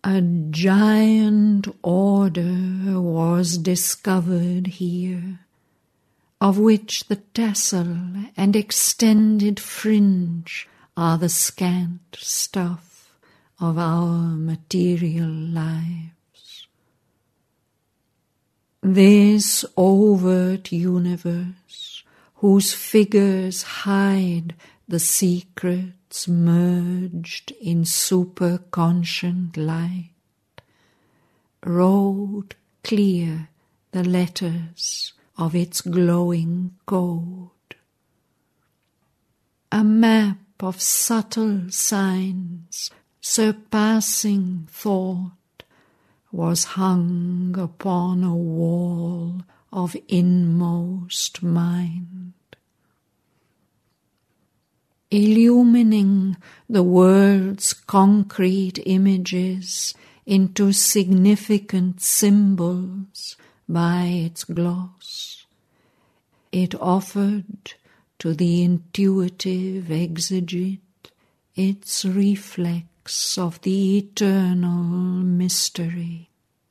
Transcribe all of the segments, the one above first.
A giant order was discovered here, of which the tassel and extended fringe are the scant stuff of our material lives. This overt universe, whose figures hide the secrets merged in superconscient light, wrote clear the letters of its glowing code. A map of subtle signs surpassing thought was hung upon a wall of inmost mind, illumining the world's concrete images into significant symbols by its gloss. It offered to the intuitive exegete its reflex of the eternal mystery,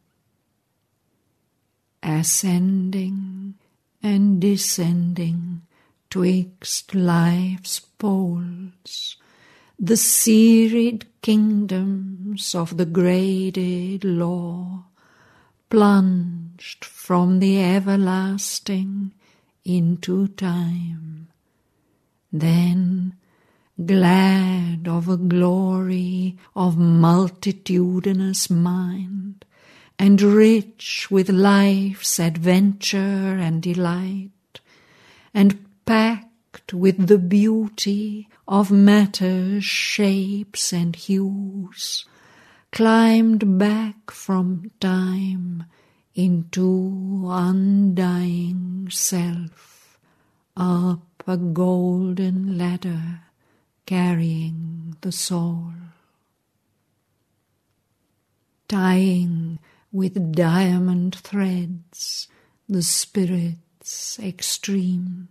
ascending and descending twixt life's poles, the serried kingdoms of the graded law, plunged from the everlasting into time. Then, glad of a glory of multitudinous mind, and rich with life's adventure and delight, and packed with the beauty of matter's shapes and hues, climbed back from time into undying self, up a golden ladder carrying the soul, tying with diamond threads the spirit's extremes.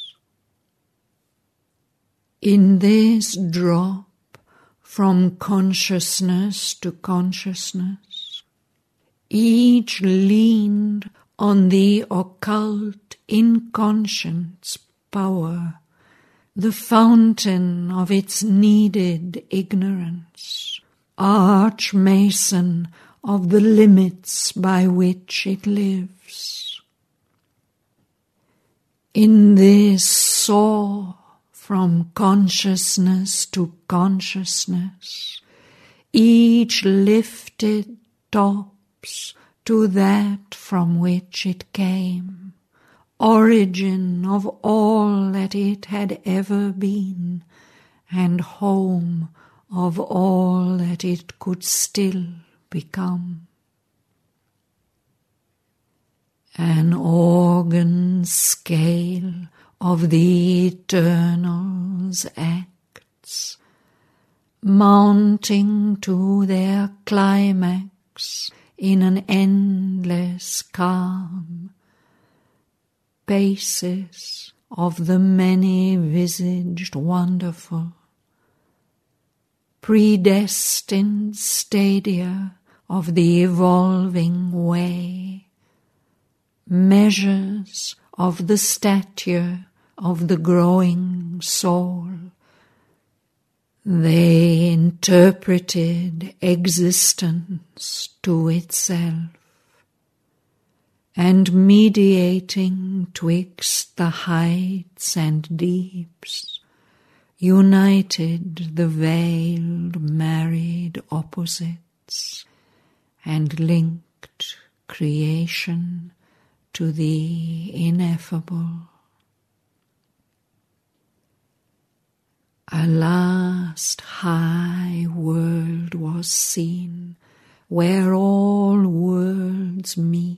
In this drop from consciousness to consciousness, each leaned on the occult inconscient's power, the fountain of its needed ignorance, arch-mason of the limits by which it lives. In this soar from consciousness to consciousness, each lifted tops to that from which it came, origin of all that it had ever been, and home of all that it could still become. An organ scale of the Eternal's acts, mounting to their climax in an endless calm, basis of the many-visaged wonderful, predestined stadia of the evolving way, measures of the stature of the growing soul. They interpreted existence to itself, and mediating twixt the heights and deeps, united the veiled married opposites, and linked creation to the ineffable. A last high world was seen, where all worlds meet.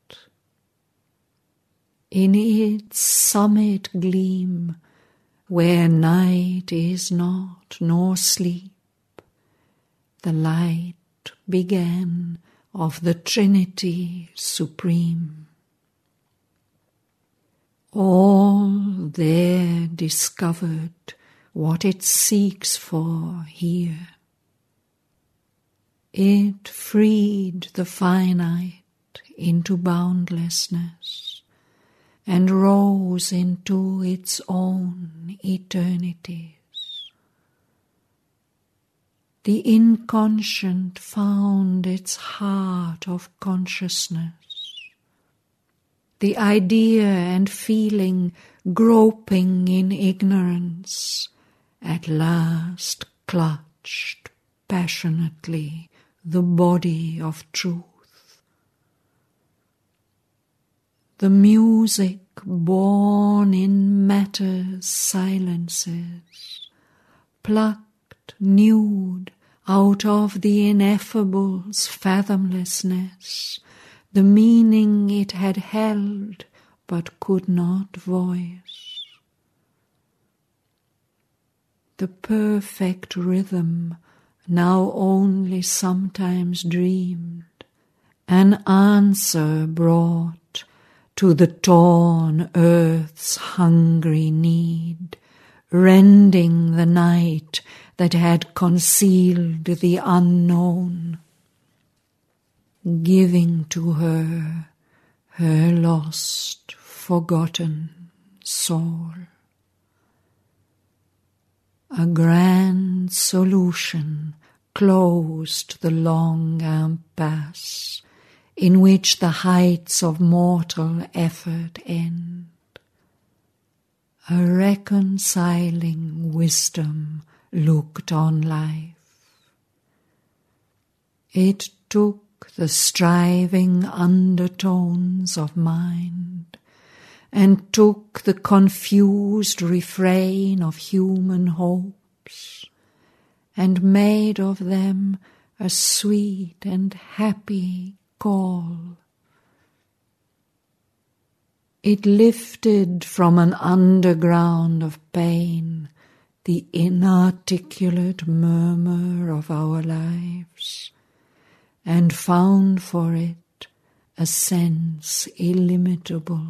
In its summit gleam, where night is not nor sleep, the light began of the Trinity Supreme. All there discovered what it seeks for here. It freed the finite into boundlessness and rose into its own eternities. The inconscient found its heart of consciousness. The idea and feeling groping in ignorance at last clutched passionately the body of truth. The music born in matter's silences, plucked nude out of the ineffable's fathomlessness, the meaning it had held but could not voice. The perfect rhythm now only sometimes dreamed, an answer brought to the torn earth's hungry need, rending the night that had concealed the unknown, giving to her her lost, forgotten soul. A grand solution closed the long impasse in which the heights of mortal effort end. A reconciling wisdom looked on life. It took the striving undertones of mind and took the confused refrain of human hopes and made of them a sweet and happy call. It lifted from an underground of pain the inarticulate murmur of our lives, and found for it a sense illimitable.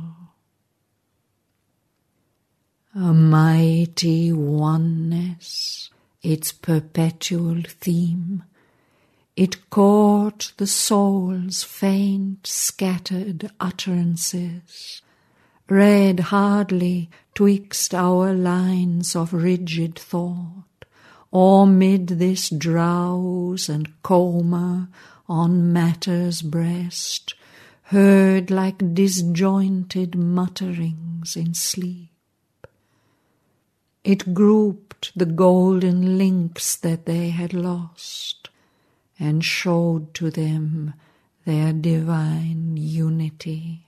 A mighty oneness, its perpetual theme, it caught the soul's faint scattered utterances, read hardly twixt our lines of rigid thought, or mid this drowse and coma on matter's breast, heard like disjointed mutterings in sleep. It grouped the golden links that they had lost, and showed to them their divine unity,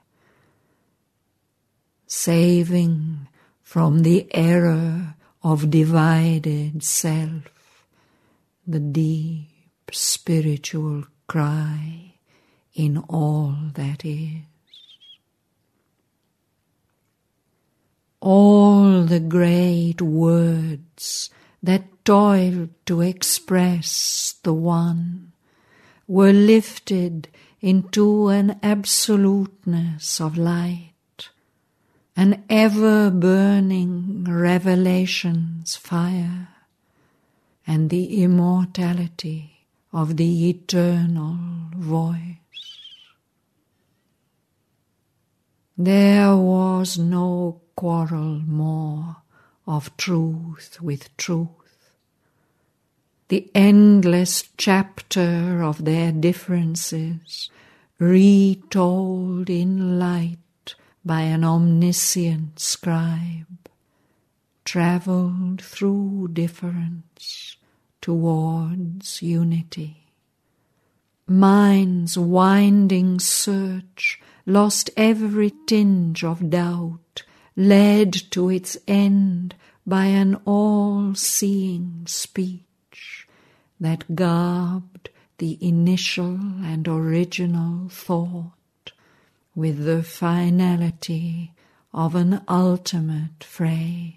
saving from the error of divided self the deep spiritual cry in all that is. All the great words that toiled to express the one were lifted into an absoluteness of light, an ever-burning revelation's fire, and the immortality of the eternal voice. There was no quarrel more of truth with truth. The endless chapter of their differences, retold in light by an omniscient scribe, travelled through difference towards unity. Mind's winding search lost every tinge of doubt, led to its end by an all-seeing speech that garbed the initial and original thought with the finality of an ultimate phrase.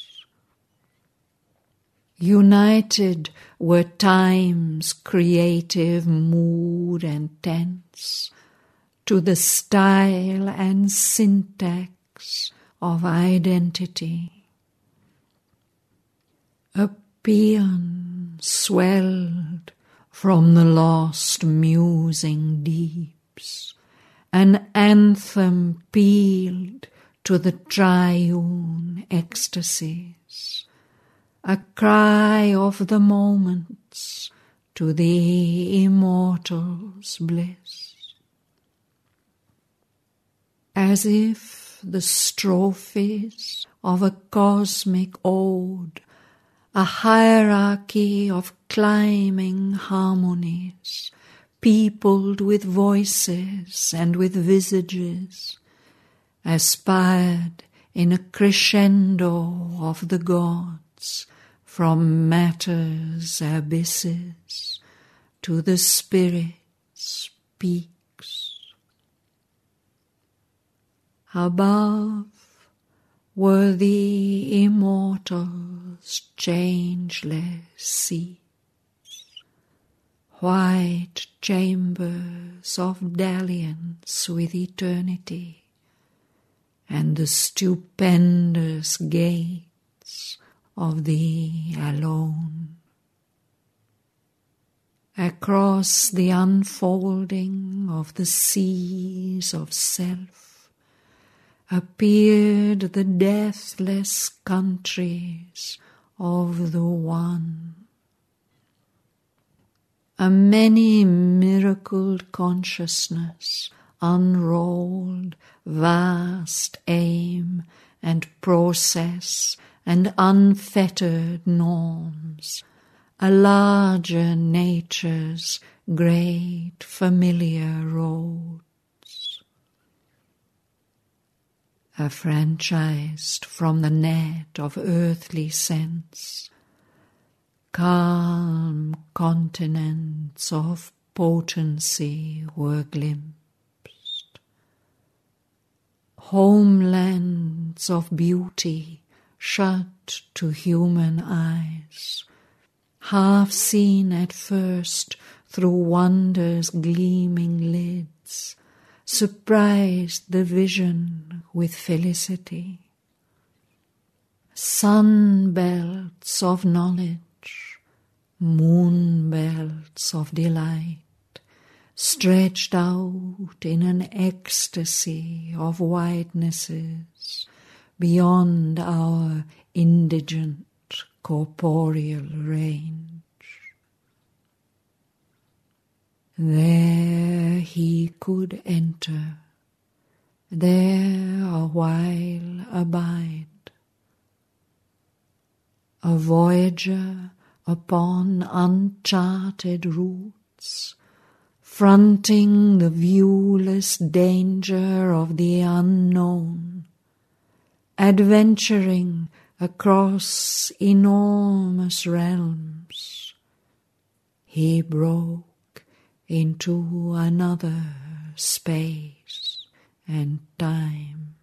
United were time's creative mood and tense to the style and syntax of identity. A paean swelled from the lost musing deeps, an anthem pealed to the triune ecstasies, a cry of the moments to the immortal's bliss. As if the strophes of a cosmic ode, a hierarchy of climbing harmonies, peopled with voices and with visages, aspired in a crescendo of the gods from matter's abysses to the spirit's peaks. Above were the immortal's changeless seats, white chambers of dalliance with eternity, and the stupendous gates of the alone. Across the unfolding of the seas of self appeared the deathless countries of the One. A many-miracled consciousness unrolled vast aim and process and unfettered norms, a larger nature's great familiar roads. Affranchised from the net of earthly sense, calm continents of potency were glimpsed, homelands of beauty shut to human eyes, half seen at first through wonder's gleaming lids, surprised the vision with felicity. Sun belts of knowledge, moon belts of delight, stretched out in an ecstasy of widenesses beyond our indigent corporeal range. There he could enter, there a while abide, a voyager upon uncharted routes, fronting the viewless danger of the unknown, adventuring across enormous realms. He broke into another space and time.